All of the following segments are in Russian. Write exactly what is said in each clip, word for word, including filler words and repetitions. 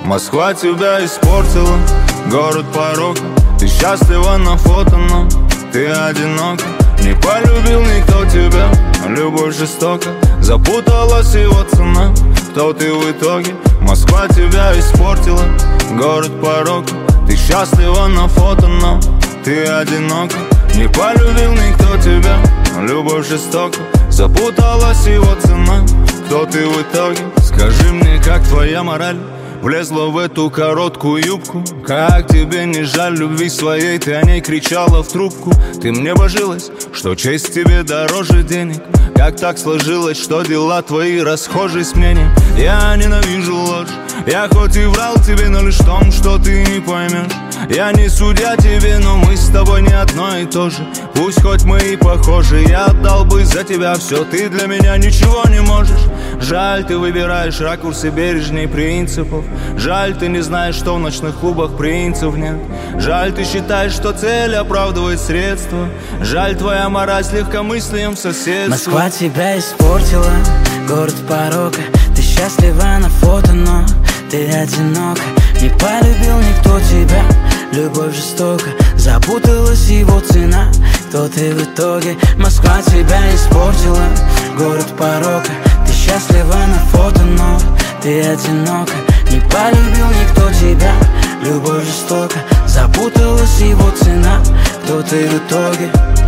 Москва тебя испортила, город порока. Ты счастлива на фото, но ты одинока. Не полюбил никто тебя, любовь жестока. Запуталась его цена, кто ты в итоге? Москва тебя испортила, город порока. Ты счастлива на фото, но ты одинока. Не полюбил никто тебя, любовь жестока. Запуталась его цена, кто ты в итоге? Скажи мне, как твоя мораль влезла в эту короткую юбку? Как тебе не жаль любви своей? Ты о ней кричала в трубку. Ты мне божилась, что честь тебе дороже денег. Как так сложилось, что дела твои расхожи с мнением? Я ненавижу ложь, я хоть и врал тебе, но лишь в том, что ты не поймешь. Я не судья тебе, но мы с тобой не одно и то же. Пусть хоть мы и похожи, я отдал бы за тебя все. Ты для меня ничего не можешь. Жаль, ты выбираешь ракурсы бережней принципов. Жаль, ты не знаешь, что в ночных клубах принцев нет. Жаль, ты считаешь, что цель оправдывает средства. Жаль, твоя мораль с легкомыслием соседства. Москва тебя испортила, город порока. Ты счастлива на фото, но ты одинока. Не полюбил никто тебя, любовь жестока. Запуталась его цена, кто ты в итоге? Москва тебя испортила, город порока. Ты счастлива на фото, но ты одинока. Не полюбил никто тебя, любовь жестока. Запуталась его цена, кто ты в итоге?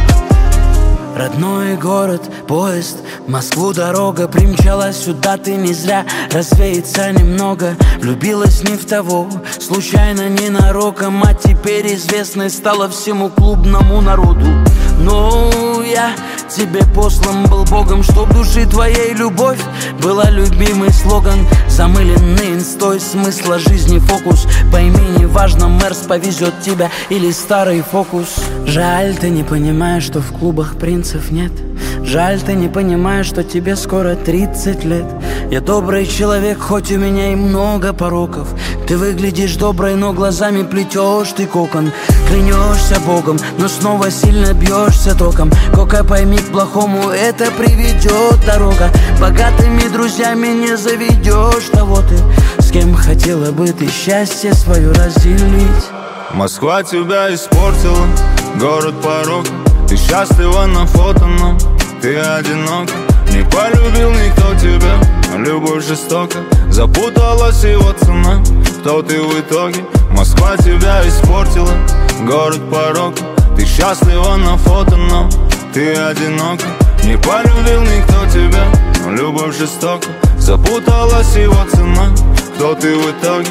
Родной город, поезд, в Москву дорога. Примчалась сюда ты не зря, развеяться немного. Влюбилась не в того, случайно, ненароком. А теперь известной стала всему клубному народу. Ну, я тебе послан был Богом, чтоб души твоей любовь была любимый слоган. Замыленный инстой смысла жизни фокус. Пойми, неважно, Мерс повезет тебя или старый фокус. Жаль, ты не понимаешь, что в клубах принцев нет. Жаль, ты не понимаешь, что тебе скоро тридцать лет. Я добрый человек, хоть у меня и много пороков. Ты выглядишь доброй, но глазами плетешь ты кокон. Клянешься Богом, но снова сильно бьешься током. Кока, пойми, к плохому это приведет дорога. Богатыми друзьями не заведешь того ты, с кем хотела бы ты счастье свое разделить. Москва тебя испортила, город порока. Ты счастлива на фото, но ты одинока. Не полюбил никто тебя, любовь жестока. Запуталась его цена, кто ты в итоге? Москва тебя испортила, город порока. Ты счастлива на фото, но ты одинока. Не полюбил никто тебя, любовь жестока. Запуталась его цена, кто ты в итоге?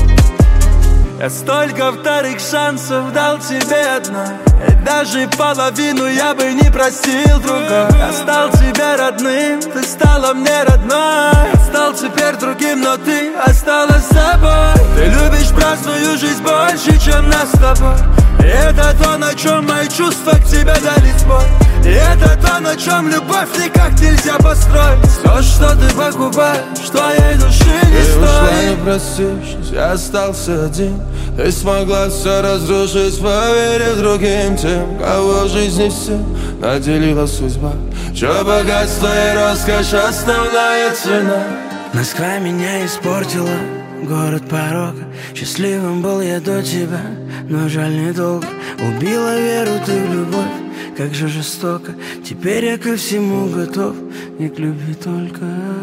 Я столько вторых шансов дал тебе одна, и даже половину я бы не просил другой. Я стал тебе родным, ты стала мне родной. Я стал теперь другим, но ты осталась собой. Ты любишь праздную жизнь больше, чем нас с тобой. И это то, на чем мои чувства к тебе дали сбой. И это то, на чем любовь никак нельзя построить. Все, что ты покупаешь, твоей души не стоит. Ты ушла, не простившись, я остался один. Ты смогла все разрушить, поверив другим тем, кого в жизни все наделила судьба. Чё богатство и роскошь, основная цена. Москва меня испортила, город порока. Счастливым был я до тебя, но жаль недолго. Убила веру ты в любовь, как же жестоко. Теперь я ко всему готов, не к любви только.